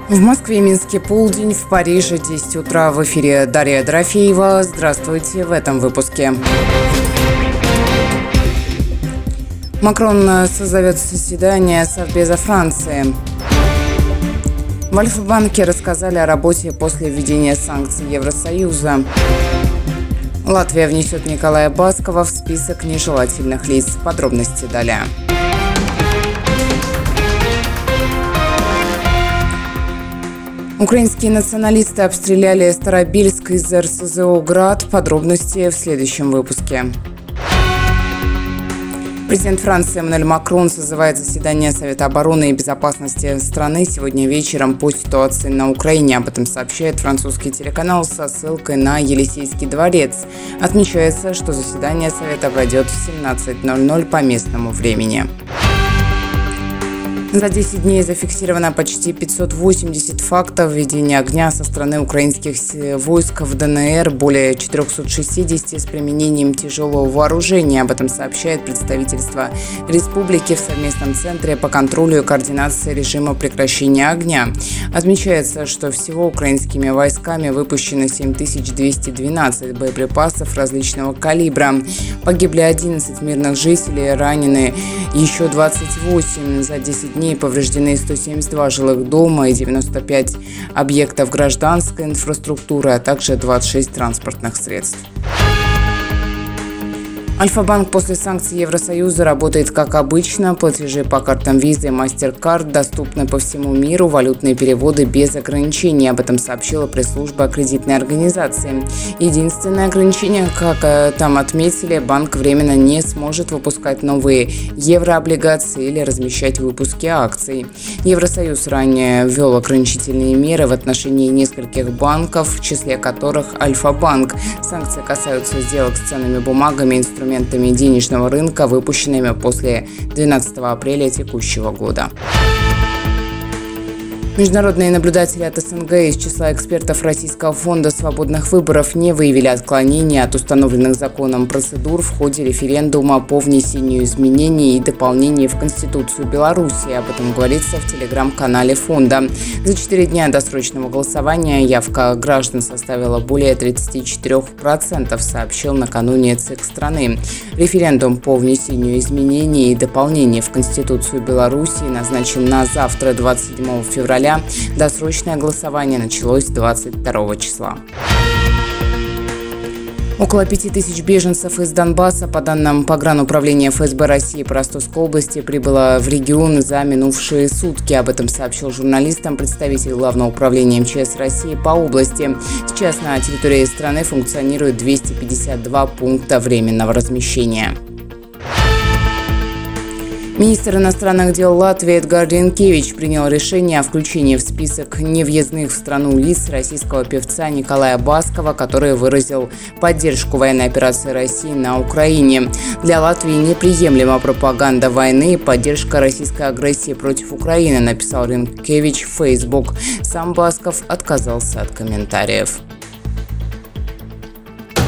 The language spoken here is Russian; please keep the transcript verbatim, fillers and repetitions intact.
В Москве и Минске полдень, в Париже десять утра. В эфире Дарья Дорофеева. Здравствуйте в этом выпуске. Макрон созовет заседание Совбеза Франции. В Альфа-банке рассказали о работе после введения санкций Евросоюза. Латвия внесет Николая Баскова в список нежелательных лиц. Подробности далее. Украинские националисты обстреляли Старобельск из эр эс зэ о «Град». Подробности в следующем выпуске. Президент Франции Эммануэль Макрон созывает заседание Совета обороны и безопасности страны сегодня вечером по ситуации на Украине. Об этом сообщает французский телеканал со ссылкой на Елисейский дворец. Отмечается, что заседание Совета пройдет в семнадцать ноль ноль по местному времени. За десять дней зафиксировано почти пятьсот восемьдесят фактов ведения огня со стороны украинских войск в дэ эн эр, более четыреста шестьдесят с применением тяжелого вооружения. Об этом сообщает представительство республики в совместном центре по контролю и координации режима прекращения огня. Отмечается, что всего украинскими войсками выпущено семь тысяч двести двенадцать боеприпасов различного калибра. Погибли одиннадцать мирных жителей, ранены еще двадцать восемь. За десять дней повреждены сто семьдесят два жилых дома и девяносто пять объектов гражданской инфраструктуры, а также двадцать шесть транспортных средств. Альфа-банк после санкций Евросоюза работает как обычно. Платежи по картам Visa и MasterCard доступны по всему миру. Валютные переводы без ограничений. Об этом сообщила пресс-служба кредитной организации. Единственное ограничение, как там отметили, банк временно не сможет выпускать новые еврооблигации или размещать выпуски акций. Евросоюз ранее ввел ограничительные меры в отношении нескольких банков, в числе которых Альфа-банк. Санкции касаются сделок с ценными бумагами, инструментами инструментами денежного рынка, выпущенными после двенадцатого апреля текущего года. Международные наблюдатели от эс эн гэ из числа экспертов Российского фонда свободных выборов не выявили отклонений от установленных законом процедур в ходе референдума по внесению изменений и дополнений в Конституцию Беларуси. Об этом говорится в телеграм-канале фонда. За четыре дня досрочного голосования явка граждан составила более тридцать четыре процента, сообщил накануне ЦИК страны. Референдум по внесению изменений и дополнений в Конституцию Беларуси назначен на завтра, двадцать седьмого февраля. Досрочное голосование началось двадцать второго числа. Около пяти тысяч беженцев из Донбасса, по данным Погрануправления эф эс бэ России по Ростовской области, прибыло в регион за минувшие сутки. Об этом сообщил журналистам представитель Главного управления эм че эс России по области. Сейчас на территории страны функционирует двести пятьдесят два пункта временного размещения. Министр иностранных дел Латвии Эдгард Ринкевич принял решение о включении в список невъездных в страну лиц российского певца Николая Баскова, который выразил поддержку военной операции России на Украине. Для Латвии неприемлема пропаганда войны и поддержка российской агрессии против Украины, написал Ринкевич в Facebook. Сам Басков отказался от комментариев.